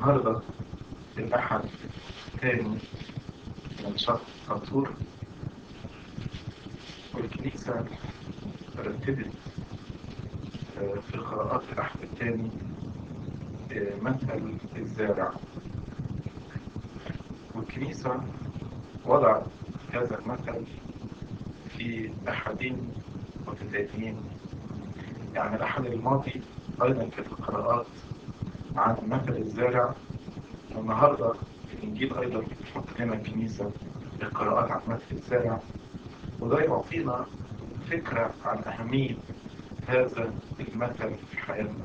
النهاردة الأحد الثاني من شهر أطور، والكنيسة رتبت في قراءات الأحد الثاني مثل الزارع، والكنيسة وضعت هذا المثل في أحدين متتاليين. يعني الأحد الماضي أيضا كانت القراءات عن مثل الزارع، والنهاردة الإنجيل أيضا بتحط لنا الكنيسة القراءات عن مثل الزارع، وده يعطينا فكرة عن أهمية هذا المثل في حياتنا.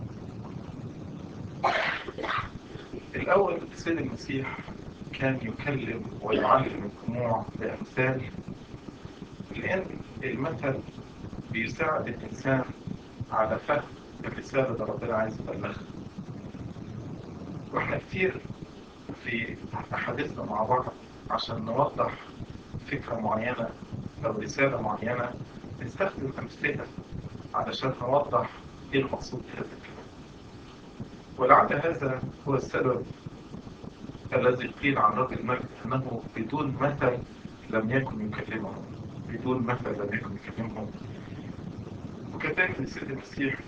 الأول السيد المسيح كان يكلم ويعلم الجموع بأمثال، لأن المثل بيساعد الإنسان على فهم الرسالة اللي ربنا عايز يبلغها. واحنا كتير في حديثنا مع بعض عشان نوضح فكرة معينة أو رسالة معينة نستخدم أمثلة علشان نوضح إيه المقصود بهذا الكلام. ولعل هذا هو السبب الذي قيل عن رب المجد أنه بدون مثل لم يكن يكلمهم، بدون مثل لم يكن يكلمهم. وكذلك السيد المسيح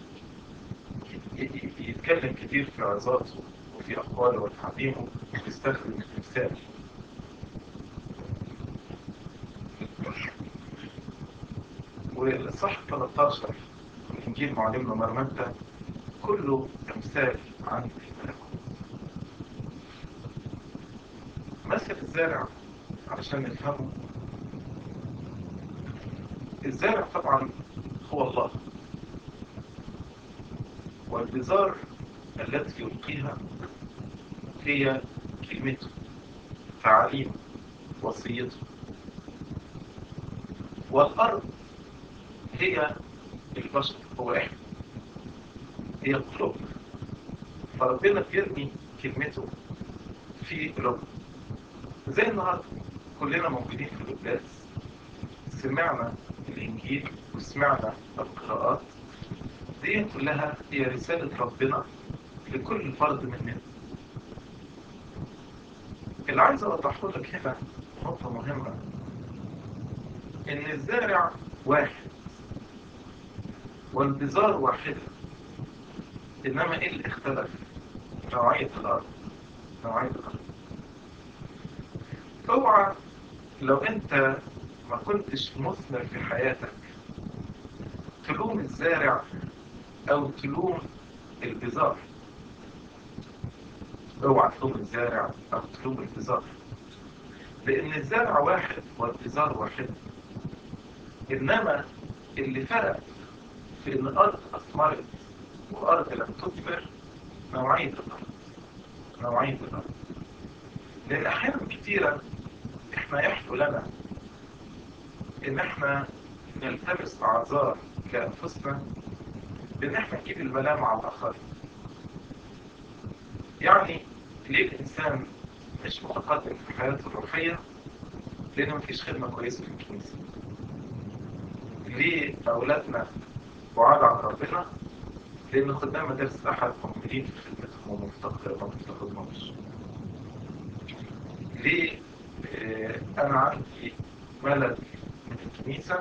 يتكلم كتير في عظاته وفي أقواله وتعليمه ويستخدم التمثال. والصح 13 من إنجيل معلمنا مرمتة كله أمثال عن الملكوت. مثل الزارع علشان نفهمه، الزارع طبعا هو الله، والبذار التي يلقيها هي كلمته، تعاليمه، وصيته. والأرض هي البشر، هو إحنا، هي القلوب. فربنا بيرمي كلمته في قلوبنا. زي النهارده كلنا موجودين في القداس، سمعنا الإنجيل وسمعنا القراءات، دي كلها هي رسالة ربنا لكل فرد مننا. اللي عايز أوضحه لك هنا نقطة مهمة، إن الزارع واحد والبذار واحدة، إنما إيه اللي اختلف؟ نوعية الأرض. نوعية الأرض. اوعى لو أنت ما كنتش مثمر في حياتك تلوم الزارع أو تلوم البذار. اوعى تلوم الزارع أو تلوم البذار، لأن الزارع واحد والبذار واحد. إنما اللي فرق في إن أرض أثمرت وأرض لم تثمر نوعية الأرض. نوعية الأرض. لأن أحيانا كتيرة إحنا يحلو لنا إن إحنا نلتمس أعذار لأنفسنا بإن إحنا نجيب الملام على الآخرين. يعني ليه الإنسان مش متقدم في حياته الروحية؟ لأنه مفيش خدمة كويسة في الكنيسة. ليه أولادنا بعاد عن ربنا؟ لأن خدام مدارس الأحد مهملين في خدمتهم وما بيفتقدهمش. ليه أنا عندي ملل من الكنيسة؟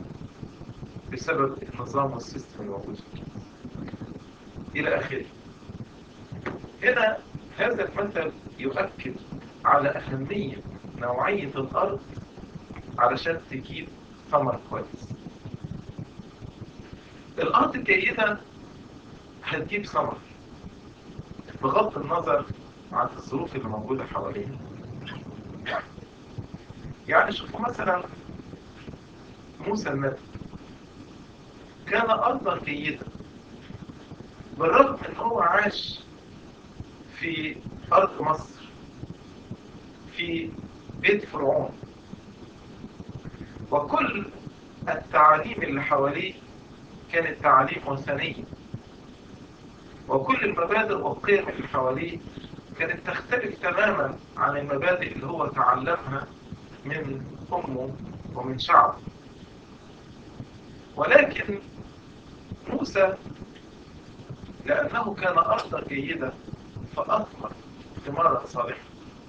بسبب النظام والسيستم الموجود في الكنيسة إلى آخره. هنا هذا المثل يؤكد على أهمية نوعية الأرض علشان تجيب ثمر كويس. الأرض الجيدة هتجيب ثمر بغض النظر عن الظروف اللي موجودة حوالينا. يعني شوفوا مثلا موسى النبي كان أرضا جيدة، بالرغم أن هو عاش في أرض مصر في بيت فرعون، وكل التعاليم اللي حواليه كانت تعاليم وثنية، وكل المبادئ والقيم اللي حواليه كانت تختلف تماما عن المبادئ اللي هو تعلمها من أمه ومن شعبه. ولكن موسى لأنه كان أرضا جيدة فأثمر ثمارا صالحة.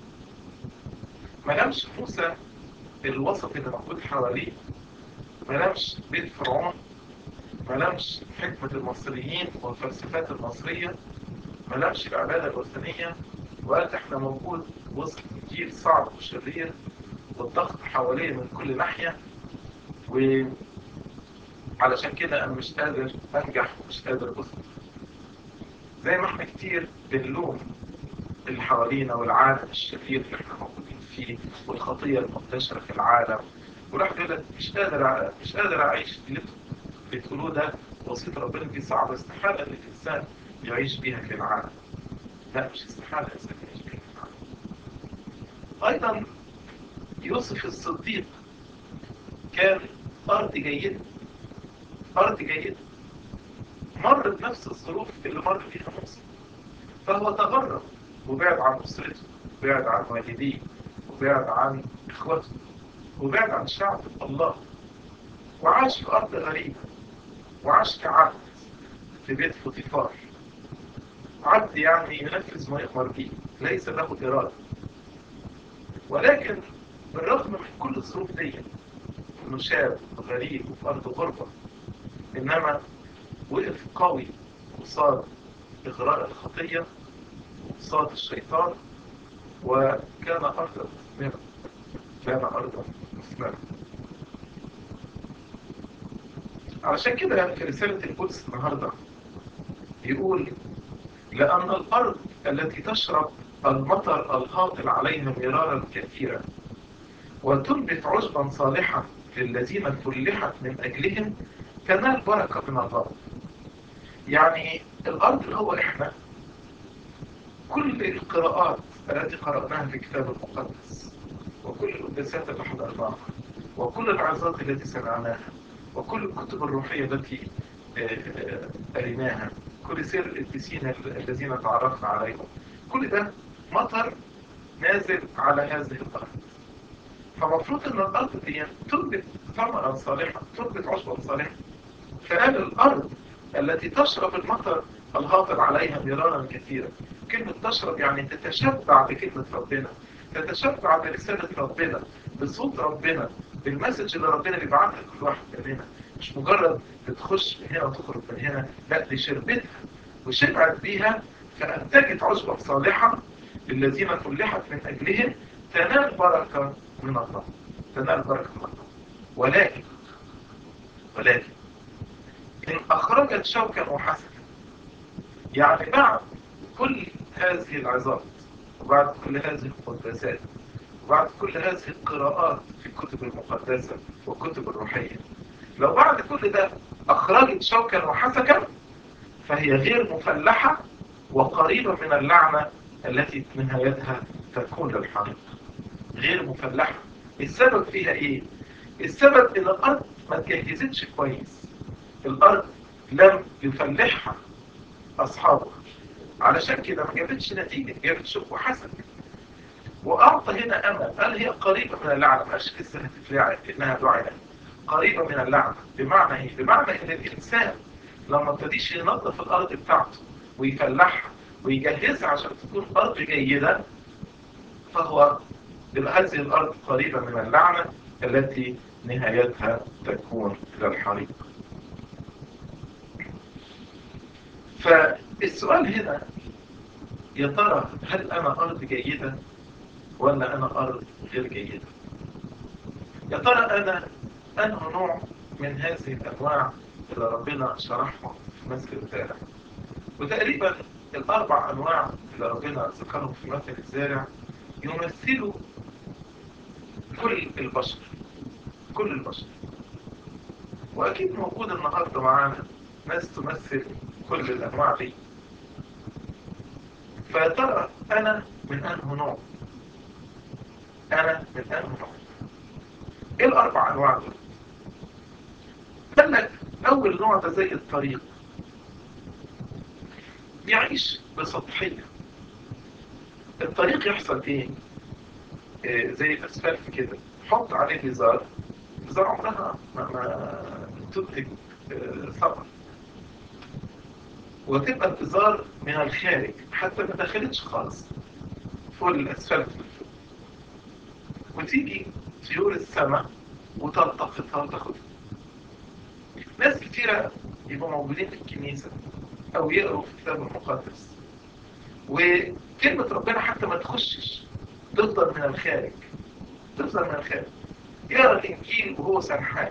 ما لمش موسى الوسط اللي موجود حواليه، ما لمش بيت فرعون، ما لمش حكمة المصريين والفلسفات المصرية، ما لمش العبادة الوثنية، وقال احنا موجود وسط جيل صعب وشرير والضغط حواليه من كل ناحية، وعلشان كده انا مش قادر انجح ومش قادر اثبت. زي ما احنا كتير بنلوم اللي حوالينا والعالم الشرير اللي احنا موجودين فيه والخطية المنتشرة في العالم، والواحد يقول لك مش قادر اعيش اللي بتقولوه ده، وصية ربنا دي صعبة، استحالة ان الانسان يعيش بيها في العالم. لا، مش استحالة الانسان يعيش بيها في العالم. ايضا يوسف الصديق كان ارض جيدة، ارض جيدة، مر بنفس الظروف اللي مر فيها موسى، فهو تغرب وبعد عن أسرته، وبعد عن والديه، وبعد عن إخوته، وبعد عن شعب الله، وعاش في أرض غريبة، وعاش كعبد في بيت فوتيفار، عبد يعني ينفذ ما يؤمر به، ليس له إرادة. ولكن بالرغم من كل الظروف دي، إنه شاب غريب وفي أرض غربة، إنما وقف قوي قصاد إغراء الخطية وقصاد الشيطان، وكان أرضا مثمرة، كان أرضا مثمرة. علشان كده في رسالة القدس النهاردة يقول: لأن الأرض التي تشرب المطر الهاطل عليها مرارا كثيرا وتنبت عشبا صالحا للذين فلحت من أجلهم تنال بركة من الله. يعني الأرض اللي هو إحنا، كل القراءات التي قرأناها في الكتاب المقدس، وكل القداسات اللي حضرناها، وكل العظات التي سمعناها، وكل الكتب الروحية التي قريناها، كل سير القديسين الذين تعرفنا عليهم، كل ده مطر نازل على هذه الأرض. فمفروض أن الأرض دي تنبت ثمرا صالحا، تنبت عشبا صالحا. فقال الأرض التي تشرب المطر الهاطل عليها مرارا كثيرا. كلمة تشرب يعني تتشبع بكلمة ربنا، تتشبع برسالة ربنا، بصوت ربنا، بالمسج اللي ربنا بيبعتها لكل واحد مننا. مش مجرد بتخش من هنا وتخرج من هنا، لا، دي شربتها وشبعت بيها، فأنتجت عشبا صالحة للذين فلحت من أجلهم تنال بركة من الله، تنال بركة من الله. ولكن إن أخرجت شوكا وحسنا، يعني بعد كل هذه العظات، وبعد كل هذه القداسات، وبعد كل هذه القراءات في الكتب المقدسة والكتب الروحية، لو بعد كل ده أخرجت شوكا وحسكا، فهي غير مفلحة وقريبة من اللعنة التي نهايتها تكون للحريق. غير مفلحة. السبب فيها إيه؟ السبب إن الأرض ما تجهزتش كويس، الأرض لم يفلحها أصحابها، علشان كده ما جابتش نتيجة، جابت شوك وحسن. وأعطى هنا أمل، قال هي قريبة من اللعنة، مش لسه هتتلعب إنها دعاء، قريبة من اللعنة. بمعنى إيه؟ بمعنى إن الإنسان لما ابتديش ينظف الأرض بتاعته ويفلحها ويجهزها عشان تكون أرض جيدة، فهو هذه الأرض قريبة من اللعنة التي نهايتها تكون إلى الحريق. فالسؤال هنا، يا ترى هل أنا أرض جيدة ولا أنا أرض غير جيدة؟ يا ترى أنا أنه نوع من هذه الأنواع اللي ربنا شرحهم في مثل الزارع؟ وتقريبا الأربع أنواع اللي ربنا ذكرهم في مثل الزارع يمثلوا كل البشر، كل البشر. وأكيد موجود النهاردة معانا ناس تمثل كل الأنواع دي. فيا ترى أنا من أنه نوع؟ أنا من أنه نوع؟ إيه الأربع أنواع دول؟ قال لك أول نوع ده زي الطريق، يعيش بسطحية. الطريق يحصل إيه؟ زي الأسفلت كده، حط عليه بزار، بزار عمرها ما تنتج ثمر. وتبقى الإزار من الخارج حتى ما دخلتش خالص فوق الأسفلت من فوق، وتيجي طيور السماء وتلتقطها وتاخدها. ناس كتيرة يبقوا موجودين في الكنيسة أو يقروا في الكتاب المقدس وكلمة ربنا حتى ما تخشش، تفضل من الخارج، تفضل من الخارج. يقرأ الإنجيل وهو سرحان،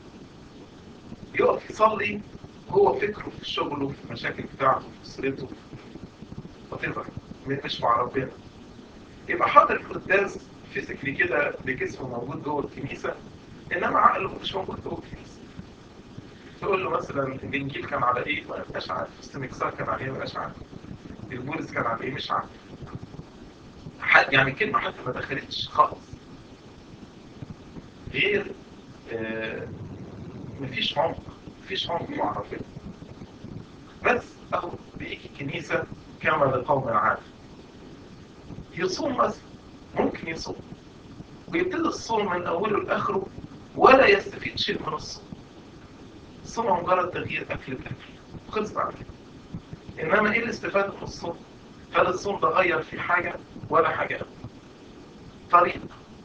يقف يصلي وهو فكره في شغله في المشاكل بتاعته في أسرته وتبقى مش مع ربنا. يبقى حاضر القداس فيزيكلي كده بجسمه موجود جوه الكنيسة، إنما عقله مش موجود جوه الكنيسة. تقول له مثلا الإنجيل كان على إيه؟ ما يبقاش عارف. السنكسار كان على إيه؟ ما يبقاش عارف. البولس كان على إيه؟ مش عارف. يعني كلمة حتى ما دخلتش خالص. غير مفيش عمق، مفيش عمق مع ربنا. بس أهو بيجي الكنيسة كما لقوم عاد، يصوم مثلا، ممكن يصوم ويبتدي الصوم من أوله لآخره ولا يستفيد شيء من الصوم. الصوم مجرد تغيير أكل بأكل خلص على كده. إنما إيه الاستفادة من الصوم؟ هل الصوم ده غير في حاجة ولا حاجة؟ طريق.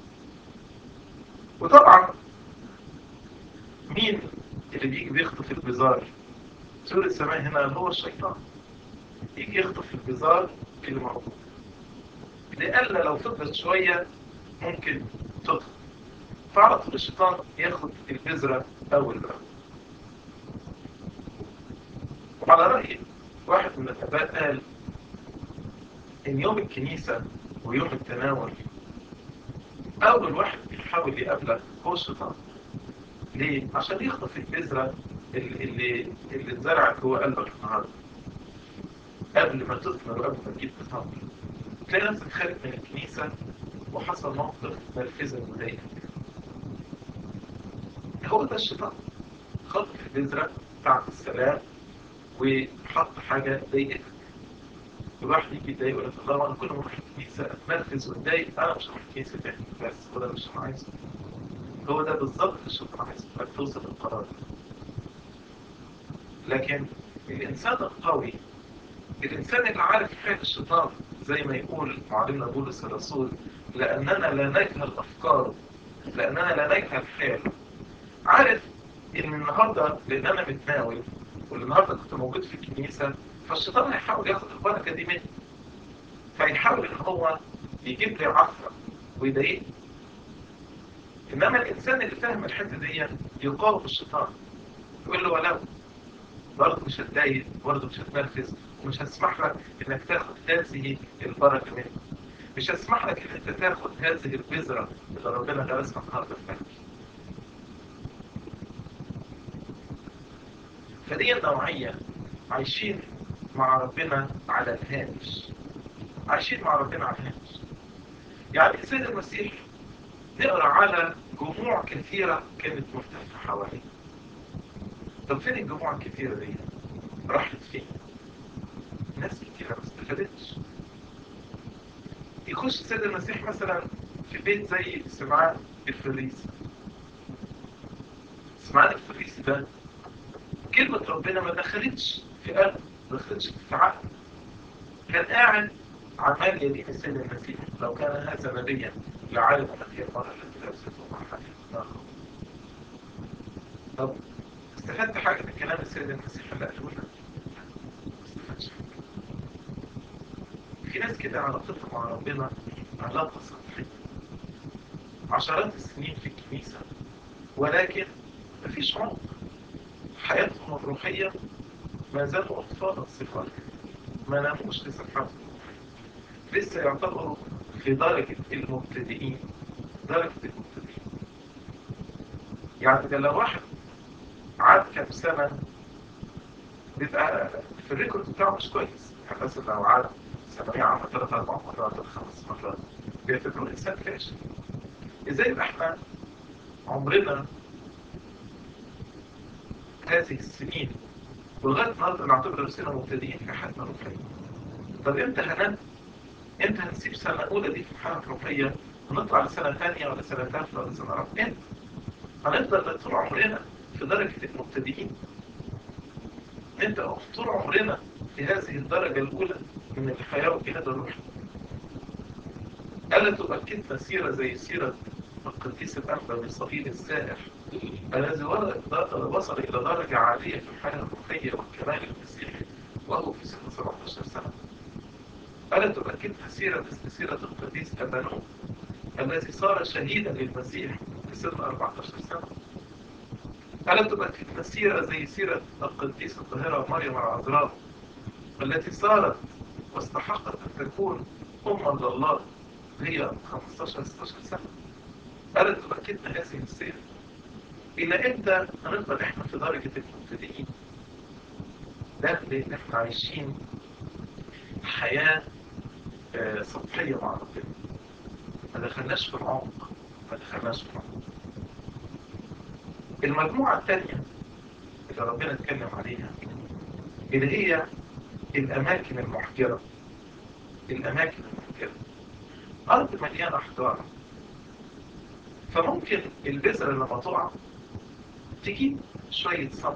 وطبعا مين اللي بيجي بيخطف البزار؟ طيور السماء هنا اللي هو الشيطان، يجي يخطف البزار اللي موجود، لألا لو فضلت شوية ممكن تدخل. فعلى طول الشيطان ياخد البذرة أول بأول. وعلى رأي واحد من الآباء قال إن يوم الكنيسة ويوم التناول أول واحد بيحاول يقابلك هو الشيطان. ليه؟ عشان يخطف البذرة اللي اتزرعت جوه قلبك النهارده قبل ما تثمر وقبل ما تجيب ثمر. تلاقي نفسك خارج من الكنيسة وحصل موقف نرفزك وضايقك. هو ده الشيطان، خطف البذرة بتاعت السلام وحط حاجة ضايقتك. الواحد يجي يتضايق ويقول لك الله، انا كل ما اروح الكنيسة اتنرفز واتضايق، انا مش هروح الكنيسة تاني. بس هو ده اللي الشيطان عايزه، هو ده بالظبط اللي الشيطان عايزه، انك توصل للقرار. لكن الانسان القوي، الانسان اللي عارف حال الشيطان، زي ما يقول معلمنا بولس الرسول: لاننا لا نجهل افكاره، لاننا لا نجهل حاله. عارف ان النهارده لان انا متناول والنهارده كنت موجود في الكنيسه، فالشيطان هيحاول ياخد البركه دي مني، فيحاول ان هو يجيب لي عثره ويضايقني. انما الانسان اللي فاهم الحته دي يقاوم الشيطان، يقول له ولو برضه مش هتضايق، برضه مش هتنرفز، ومش هسمح لك انك تاخد هذه البركه مني، مش هسمح لك ان انت تاخد هذه البذره اللي ربنا غرسها النهارده في قلبي. فدي النوعيه عايشين مع ربنا على الهامش، عايشين مع ربنا على الهامش. يعني السيد المسيح نقرأ على جموع كثيرة كانت ملتفة حواليه. طب فين الجموع الكثيرة دي؟ راحت فين؟ ناس كثيرة ما استفادتش. يخش السيد المسيح مثلا في بيت زي سمعان الفريسي. سمعان الفريسي ده كلمة ربنا ما دخلتش في قلبه، ما دخلتش في عقله. كان قاعد عمال يلين السيد المسيح: لو كان هذا نبيا لعالم التي المرأة التي لبسته مع حديث. طب استفدت حاجة من كلام السيد المسيح اللي قاله لنا؟ ما استفدتش حاجة. في ناس كده علاقتها مع ربنا علاقة سطحية، عشرات السنين في الكنيسة، ولكن مفيش عمق. حياتهم الروحية ما زالوا أطفال صفر، ما ناموش لصفحاتهم، لسه يعتبروا في درجة المبتدئين، درجة المبتدئين. يعني ده لو واحد عاد كم سنة بيبقى في الريكورد بتاعه مش كويس. يعني مثلا لو عاد ثانوية عامة 3 4 مرات ولا 5 مرات بيعتبروه إنسان فاشل. إزاي يبقى إحنا عمرنا هذه السنين ولغاية النهارده نعتبر نفسنا مبتدئين في حياتنا الروحية؟ طب إمتى هنسيب سنة أولى دي في الحياة الروحية ونطلع لسنة ثانية ولا سنة ثالثة ولا سنة رابعة؟ إمتى؟ هنفضل طول عمرنا في درجة المبتدئين. طول عمرنا في هذه الدرجة الأولى من الحياة والجهاد الروحي. ألا تؤكدنا سيرة زي سيرة القديس الأنبا ميسائيل السائح الذي وصل إلى درجة عالية في الحياة الروحية والكمال المسيحي وهو في سن 17 سنة؟ ألا تؤكدنا سيرة مثل سيرة القديس أبانوب الذي صار شهيدا للمسيح في سن 14 سنة؟ ألا تؤكدنا سيرة زي سيرة القديسة الطاهرة مريم العذراء التي صارت واستحقت أن تكون أما لله هي 15-16 سنة؟ ألا تؤكدنا هذه السيرة؟ إلى إمتى هنفضل إحنا في درجة المبتدئين؟ ده لأن إحنا عايشين حياة سطحية مع ربنا، ما دخلناش في العمق، المجموعة الثانية اللي ربنا اتكلم عليها اللي هي الأماكن المحجرة. أرض مليانة حجارة، فممكن البذرة لما تقع تجيب شوية ثمر،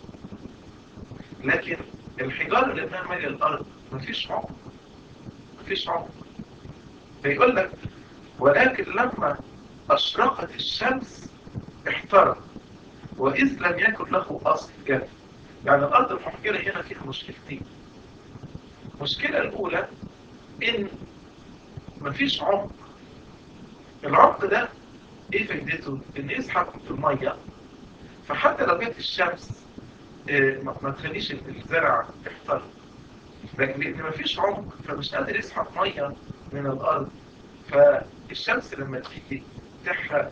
لكن الحجارة اللي مالية الأرض مفيش عمق. فيقول لك ولكن لما أشرقت الشمس احترق وإذ لم يكن له أصل جد. يعني الأرض المحجرة هنا فيها مشكلتين. المشكلة الأولى إن مفيش عمق. العمق ده إيه فايدته؟ إن يسحب في المية، فحتى لو جت الشمس ما تخليش الزرع يحترق، لأن مفيش عمق فمش قادر يسحب مية من الأرض، فالشمس لما تيجي تحرق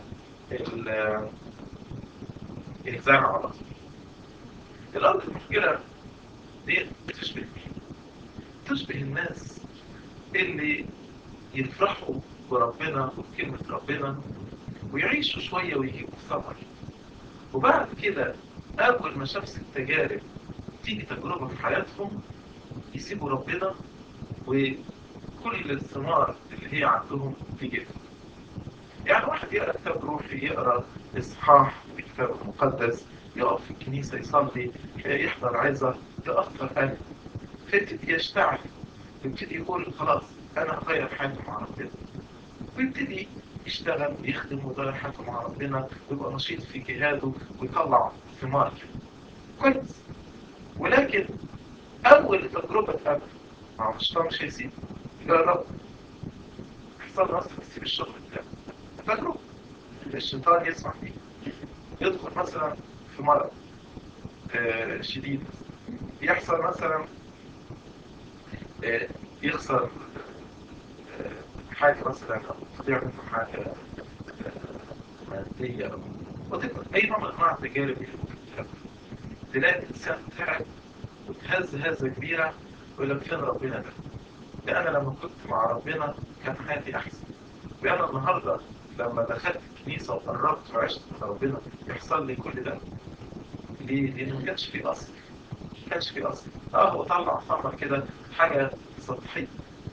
الزرع على طول. الأرض المحجرة دي بتشبه مين؟ تشبه الناس اللي يفرحوا بربنا وبكلمة ربنا ويعيشوا شوية ويجيبوا ثمر، وبعد كده أول ما شمس التجارب تيجي تجربة في حياتهم يسيبوا ربنا وكل الثمار اللي هي عندهم تجيب. يعني واحد يقرأ كتاب روحي، يقرأ إصحاح في الكتاب المقدس، يقف في الكنيسة يصلي، يحضر عظة، يأثر قلبه، فيبتدي يشتعل، يبتدي يقول خلاص أنا هغير حياتي مع ربنا، ويبتدي يشتغل ويخدم ويغير حياته مع ربنا ويبقى نشيط في جهاده ويطلع ثمار كويس. ولكن أول تجربة قبل مع الشيطان مش هيسيب، يجرب، يحصل مثلا يسيب الشغل بتاعه، تجربة الشيطان يسمح فيه، يدخل مثلا في مرض شديد، يحصل مثلا يخسر حاجة مثلا أو تضيع منه حاجة مادية أو أي نوع من أنواع التجارب اللي ممكن تحصل. تلاقي الإنسان تعب وتهز هزة كبيرة ويقول لك فين ربنا ده أنا لما كنت مع ربنا كان حياتي أحسن، وأنا النهاردة لما دخلت الكنيسة وقربت وعشت مع ربنا يحصل لي كل ده. ليه؟ لأن ما كانش فيه أصل. هو طلع ثمر كده، حاجة سطحية.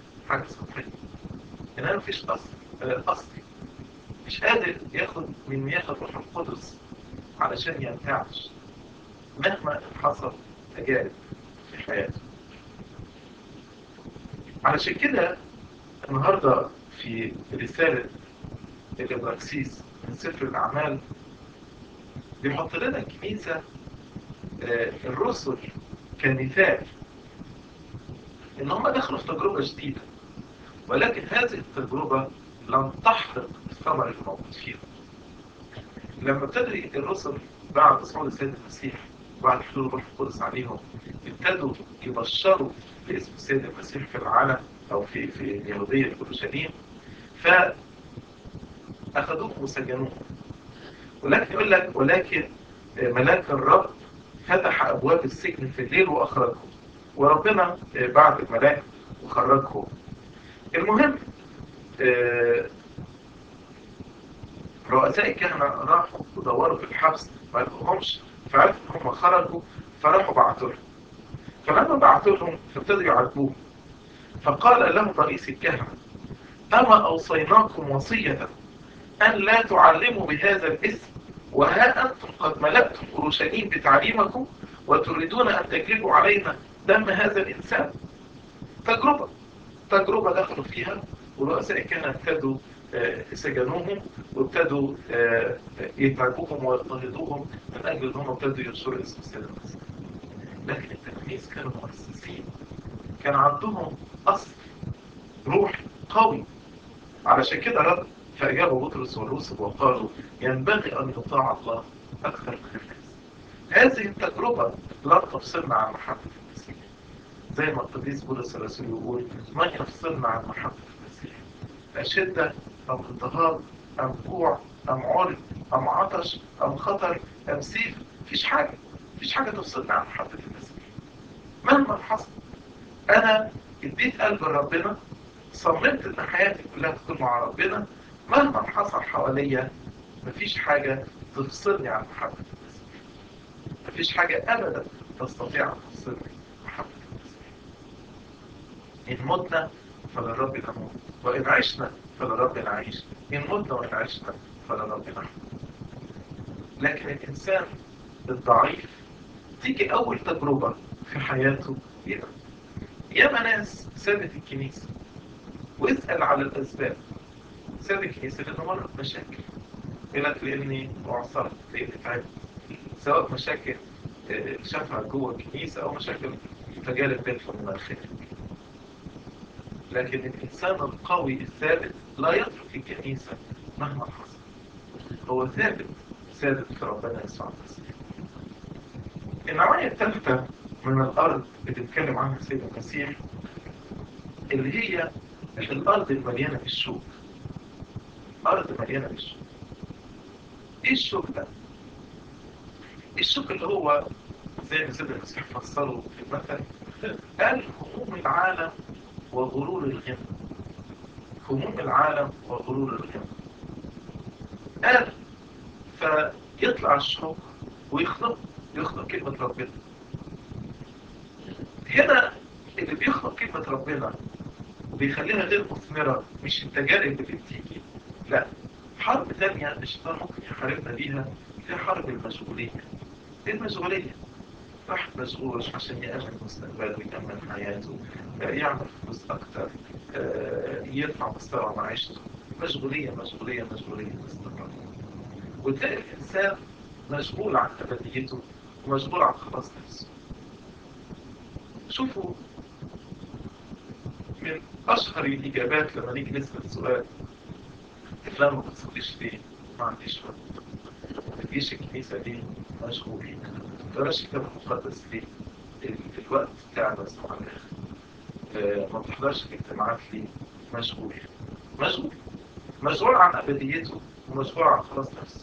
إنما مفيش أصل. مش قادر ياخد من مياه الروح القدس علشان ينتعش مهما حصل تجارب في حياته. علشان كده النهاردة في رسالة الإبراكسيس من سفر الأعمال بيحط لنا الكنيسة الرسل كمثال إن هم دخلوا في تجربة جديدة، ولكن هذه التجربة لم تحرق الثمر الموجود فيها. لما ابتدى الرسل بعد صعود السيد المسيح وبعد حلول الروح القدس عليهم ابتدوا يبشروا باسم السيد المسيح في العالم أو في اليهودية في اورشليم، فأخذوهم وسجنوهم. ولكن يقول لك ولكن ملاك الرب فتح أبواب السجن في الليل وأخرجهم، وربنا بعد الملاك وخرجهم. المهم رؤساء الكهنة راحوا ودوروا في الحبس ما لقوهمش، فعرفوا ان هم خرجوا، فراحوا بعتوا لهم. فلما بعتوا لهم فابتدوا يعاتبوهم، فقال لهم رئيس الكهنة أما أوصيناكم وصية أن لا تعلموا بهذا الاسم، وها أنتم قد ملأتم أورشليم بتعليمكم وتريدون أن تجلبوا علينا دم هذا الإنسان. تجربة دخلوا فيها، ورؤساء الكهنة ابتدوا سجنوهم، وابتدوا يتعبوهم ويضطهدوهم من أجل أنهم ابتدوا ينشروا اسم السيد المسيح. لكن التلاميذ كانوا مؤسسين، كان عندهم أصل روحي قوي. علشان كده رد فأجابوا بطرس والرسل وقالوا ينبغي أن يطاع الله أكثر من الناس. هذه التجربة لا تفصلنا عن محبة المسيح، زي ما القديس بولس الرسول يقول من يفصلنا عن محبة المسيح؟ أشدة أم اضطهاد أم جوع أم عري أم عطش أم خطر أم سيف؟ مفيش حاجة تفصلنا عن محبة المسيح مهما حصل. أنا اديت قلب ربنا، صممت ان حياتي كلها تكون مع ربنا، مهما حصل حواليا مفيش حاجة تفصلني عن محبة المسيح. مفيش حاجة ابدا تستطيع ان تفصلني عن محبة المسيح. ان متنا فللرب نموت، وان عشنا فللرب نعيش، ان متنا وان عشنا فللرب نحيا. لكن الانسان الضعيف تيجي اول تجربة في حياته يبقى ياما ناس سابت الكنيسة، واسأل على الأسباب. ساب الكنيسة لأنه مرت مشاكل، يقولك لأني معصرت، لأني تعبت، سواء مشاكل شافها جوه الكنيسة أو مشاكل تجارب بينهم من الخارج. لكن الإنسان القوي الثابت لا يترك الكنيسة مهما حصل، هو ثابت في ربنا يسوع المسيح. النوعية الثالثة من الأرض بتتكلم عنها السيد المسيح، اللي هي الأرض المليانة بالشوك. أرض مليانة بالشوك. إيه الشوك ده؟ الشوك اللي هو زي ما سيد المسيح فسره في المثل، قال هموم العالم وغرور الغنى. هموم العالم وغرور الغنى. قال فيطلع الشوك ويخلق كلمة ربنا. هنا اللي بيخلق كلمة ربنا وبيخليها غير مثمرة مش التجارب اللي بتيجي، لا، حرب تانية الشيطان ممكن يحاربنا بيها، هي حرب المشغولية. المشغولية، واحد مشغول عشان يأمن مستقبله ويأمن حياته، يعمل فلوس أكتر، يرفع مستوى معيشته. مشغولية باستمرار. وتلاقي الإنسان مشغول عن أبديته ومشغول عن خلاص نفسه. شوفوا من أشهر الإجابات لما نيجي نسأل سؤال، فلان ما بتصليش ليه؟ ما عنديش وقت. ما تجيش الكنيسة ليه؟ مشغول. ما تقراش الكتاب المقدس ليه؟ الوقت بتاعنا بس مع الآخر. ما بتحضرش الاجتماعات ليه؟ مشغول عن أبديته ومشغول عن خلاص نفسه.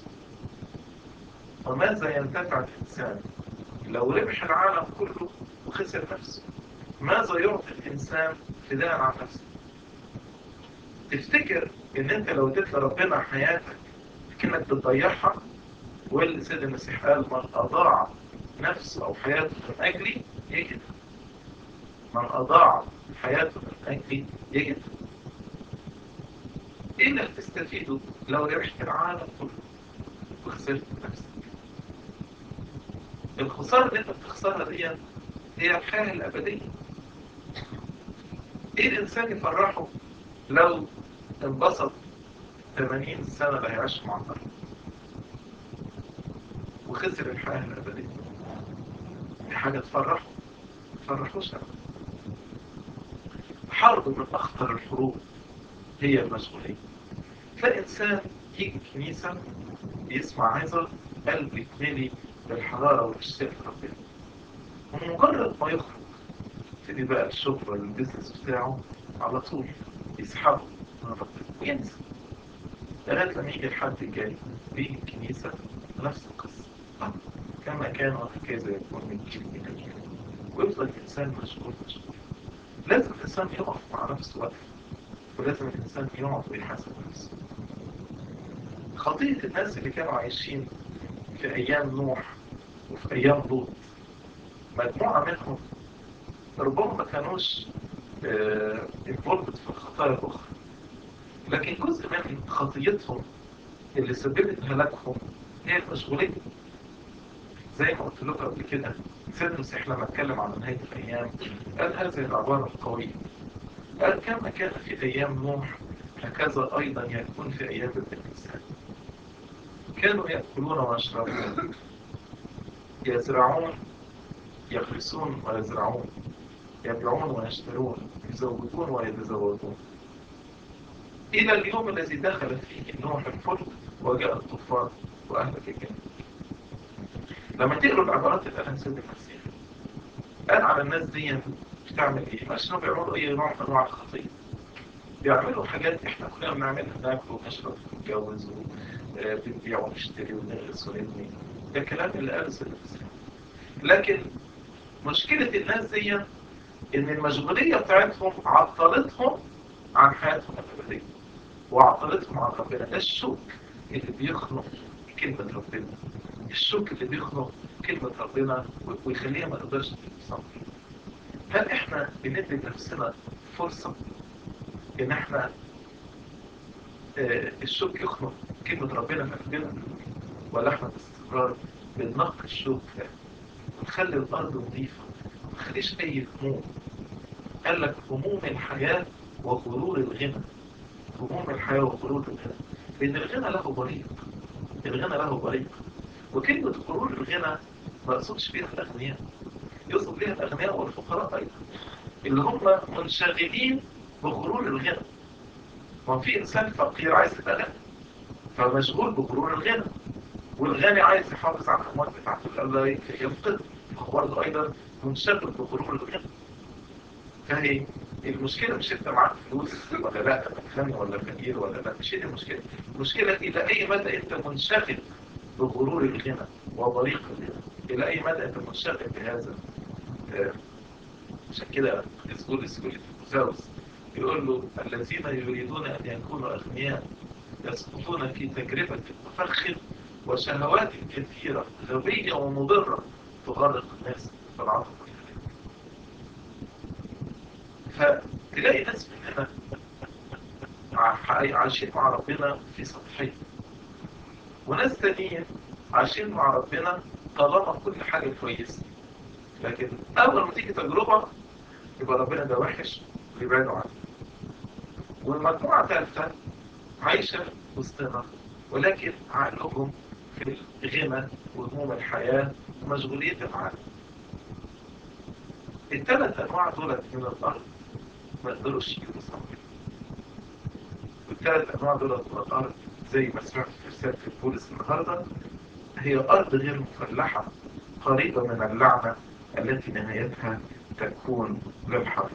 وماذا ينتفع الإنسان لو ربح العالم كله وخسر نفسه؟ ماذا يعطي الإنسان فداء عن نفسه؟ تفتكر إن أنت لو اديت لربنا حياتك كأنك بتضيعها؟ واللي سيد المسيح قال من أضاع نفسه أو حياته من أجلي يجد. من أضاع حياته من أجلي يجد. إيه اللي هتستفيده لو ربحت العالم كله وخسرت نفسك؟ الخسارة اللي أنت بتخسرها دي هي الحياة الأبدية. إيه الإنسان يفرحه لو انبسط 80 سنة اللي هيعيش مع الأرض وخسر الحياة الأبدية؟ دي حاجة تفرحوش أبدا. حرب من أخطر الحروب هي المشغولية. تلاقي إنسان يجي الكنيسة يسمع عظة قلبه يتملي بالحرارة والاشتياق لربنا، ومجرد ما يخرج يبتدي بقى الشغل والبيزنس بتاعه على طول يسحبه من ربنا وينسى. لغاية لما يجي الحد الجاي بيجي الكنيسة نفس القصة، كما كان وهكذا يكون من جيل إلى جيل. ويفضل الإنسان مشغول. لازم الإنسان يقف مع نفسه وقف، ولازم الإنسان يقعد ويحاسب نفسه. خطية الناس اللي كانوا عايشين في أيام نوح وفي أيام لوط، مجموعة منهم ربما ما كانوش انفولد في الخطايا الأخرى، لكن جزء من خطيتهم اللي سببت هلاكهم هي المشغولية. زي ما قلت لكم قبل كده، سيد المسيح لما اتكلم عن نهاية الأيام قال هذه العبارة القوية، قال كما كان في أيام نوح هكذا أيضا يكون في أيام ابن الإنسان. كانوا يأكلون ويشربون، يزرعون، يغرسون ويزرعون، يبيعون ويشترون، يزوجون ويتزوجون، إلى اليوم الذي دخل فيه نوح الفلك وجاء الطوفان وأهلك الجميع. لما تقروا العبارات اللي قالها سيد المسيح قال على الناس دي بتعمل ايه؟ مش انهم بيعملوا اي نوع من انواع الخطيه، بيعملوا حاجات احنا كلنا بنعملها، ناكل ونشرب ونتجوز وبنبيع ونشتري ونغرس ونبني. ده الكلام اللي قاله سيد المسيح. لكن مشكله الناس دي ان المشغوليه بتاعتهم عطلتهم عن حياتهم الابديه وعطلتهم عن ربنا. ده الشوك اللي بيخنق كلمه ربنا، الشوك اللي بيخنق كلمه ربنا ويخليها ما تقدرش تتصور. هل احنا بندي لنفسنا فرصة ان احنا الشوك يخنق كلمة ربنا في قلبنا، ولا احنا باستمرار بننقي الشوك ده ونخلي الارض نظيفة ما نخليش اي هموم؟ قال لك هموم الحياة وغرور الغنى، هموم الحياة وغرور الغنى، لان الغنى له بريق، الغنى له بريق. وكلمة غرور الغنى ما يقصدش بيها الاغنياء، يقصد بيها الاغنياء والفقراء ايضا اللي هم منشغلين بغرور الغنى. ما في انسان فقير عايز يبقى غني فمشغول بغرور الغنى، والغني عايز يحافظ على الاموال بتاعته الا يفقد، هو برضه ايضا منشغل بغرور الغنى. فهي المشكله مش انت معاك فلوس ولا لا، غني ولا فقير ولا لا، مش هي المشكله. المشكله الى اي مدى انت منشغل بغرور الغنى وبريق الغنى، الى اي مدى انت منشغل بهذا. عشان كده يقول تيموثاوس يقول له الذين يريدون أن يكونوا أغنياء يسقطون في تجربة مفخر وشهوات كثيرة غبية ومضرة تغرق الناس في العاطفة. فتلاقي ناس مننا عايشين مع ربنا في سطحية، وناس تانيين عايشين مع ربنا طالما كل حاجة كويسة، لكن أول ما تيجي تجربة يبقى ربنا ده وحش ويبعدوا عنه. والمجموعة ثالثة عايشة وسطنا ولكن عقلهم في الغنى وهموم الحياة ومشغولية العالم. الثلاث أنواع دولت من الأرض ما يقدروش يوصلوا، والثلاث أنواع دولت من الأرض زي ما سمعت في رسالة بولس النهاردة هي أرض غير مفلحة قريبة من اللعنة التي نهايتها تكون للحريق.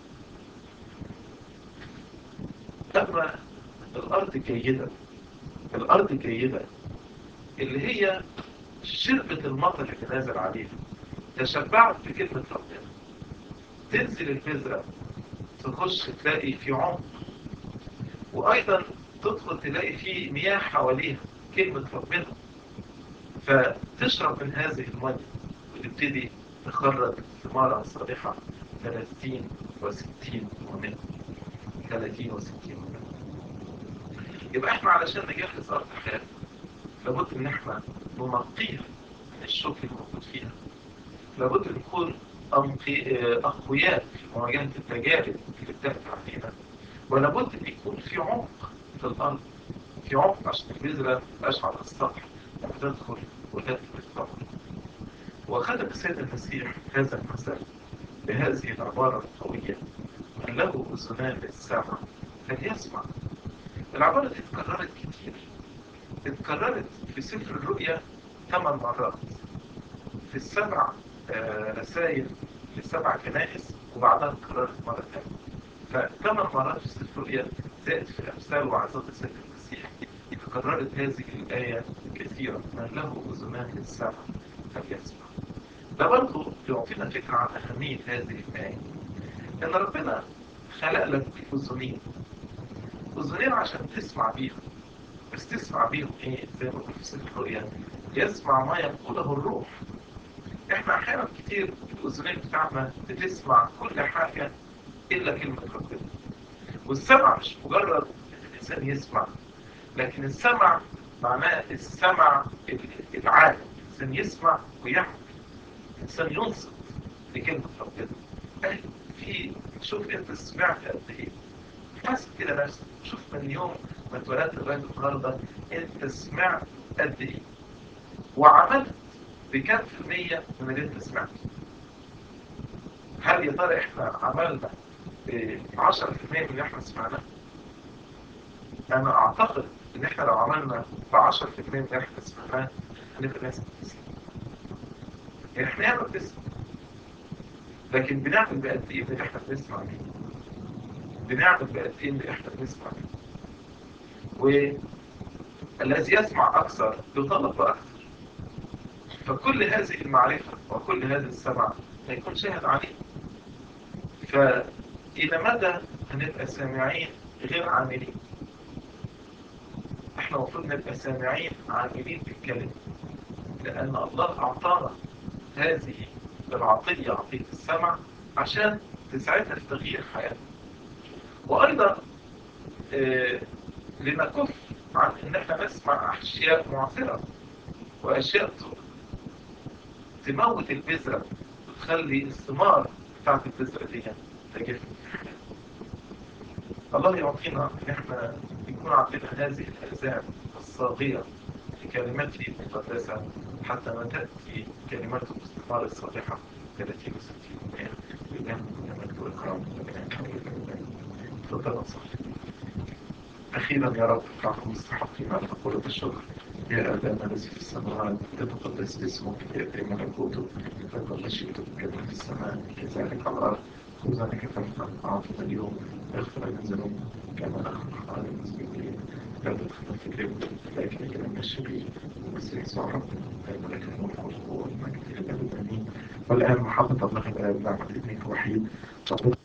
أما الأرض الجيدة، الأرض الجيدة اللي هي شربة المطر اللي نازل عليها، تشبعت بكلمة ربنا، تنزل البذرة تخش تلاقي في عمق، وأيضا تدخل تلاقي في مياه حواليها كلمة ربنا، فتشرب من هذه المياه وتبتدي تخرج ثمارة صالحة 30 و60 و100، 30 و60 و100. يبقى احنا علشان نجهز أرض حياتنا لابد ان احنا ننقيها من الشوك الموجود فيها، لابد نكون أقوياء في مواجهة التجارب اللي بتأتي علينا، ولابد أن يكون في عمق في الأرض، في عمق عشان البذرة متبقاش على السطح وتدخل وتثبت الثمر. وختم السيد المسيح هذا المثل بهذه العبارة القوية: من له أذنان للسمع فليسمع. العبارة دي اتكررت كتير، اتكررت في سفر الرؤيا 8 مرات في السبع رسائل للسبع كنائس، وبعدها اتكررت مرة ثانية. ف8 مرات في سفر الرؤيا زائد في الأمثال وعظات السيد المسيح تكررت هذه الآية كثيرا: من له أذنان للسمع فليسمع. ده برضه يعطينا فكرة عن أهمية هذه الآية، إن ربنا خلق لك أذنين، أذنين عشان تسمع بيهم. بس تسمع بيهم إيه؟ زي ما قلت في سفر الرؤيا: يسمع ما يقوله الروح. احنا احيانا كتير الاذنين بتاعنا بتسمع كل حاجة الا كلمة ربنا. والسمع مش مجرد ان الانسان يسمع، لكن السمع معناه السمع العام، الانسان يسمع ويعمل. الإنسان ينصت لكلمة ربنا. أي شوف أنت سمعت قد إيه، حاسب كده نفسك، شوف من يوم ما اتولدت لغاية النهارده أنت سمعت قد إيه، وعملت بكام في المية من اللي أنت سمعته. هل يا ترى إحنا عملنا 10% من اللي إحنا سمعناه؟ أنا أعتقد إن إحنا لو عملنا 10% من اللي إحنا سمعناه هنبقى ناس بتسلم. يعني إحنا ياما بنسمع، لكن بنعمل بقد إيه اللي إحنا بنسمع بيه؟ بنعمل بقد إيه اللي إحنا بنسمع بيه؟ والذي يسمع أكثر يطلب أكثر. فكل هذه المعرفة وكل هذا السمع هيكون شاهد عليه. فإلى مدى هنبقى سامعين غير عاملين؟ احنا المفروض نبقى سامعين عاملين بالكلمة، لأن الله أعطانا هذه العطية، عطية السمع، عشان تساعدنا في تغيير حياتنا. وأيضا لنكف عن إن احنا نسمع أشياء معثرة وأشياء تموت البذرة وتخلي الثمار بتاعت البذرة دي تجف. الله يعطينا إن احنا يكون عندنا هذه الأذان الصاغية في كلماته المقدسة، حتى ما تأتي كلماته باستثمار الصالحة 30 و60 و100 بالله الملك والإكرام والبناء حول الله. تفضل أصلي. أخيرا يا رب نحن مستحقين أن نقول بالشكر. يا أبانا الذي في السماوات تتقدس اسمك، يأتي ملكوتك، تكن مشيئتك كما في السماء كذلك على الأرض. خذنا كفافنا أعطنا اليوم، اغفر لنا ذنوبنا كما نحن على المذنبين، لا تدخلنا في تجربة لكن اجعلنا الشرير والمسيح يسوع ربنا، لك الملك والقوة والمجد إلى الأبد آمين. والآن محبة الله الآب نعمة ابنه الوحيد